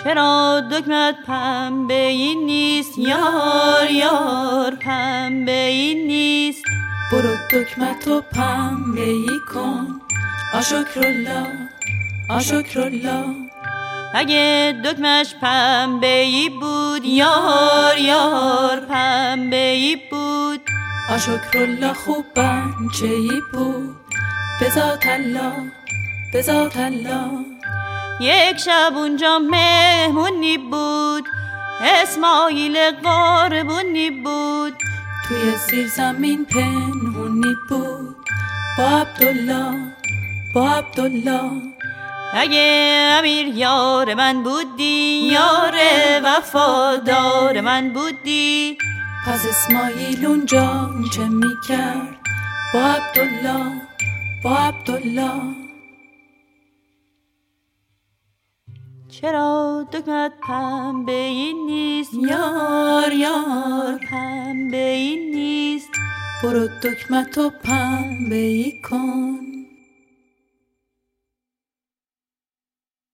چرا دکمت پنبه این نیست یار یار پنبه این نیست. برو دکمتو پنبه ای کن آشکرالله آشکرالله. اگه دکمش پنبه ای بود یار یار پنبه ای بود. آشکرالله خوب بنچه ای بود بذات الله بذات الله. یک شب اونجا مهمونی بود اسماعیل قاربونی بود. توی زیر زمین پنهونی بود با عبدالله با عبدالله. اگه امیر یار من بودی یار وفادار من بودی. پس اسماعیل اونجا چه میکرد با عبدالله با عبدالله. چرا دکمت پنبه این نیست یار یار پنبه این نیست. برو دکمتو پنبه ای کن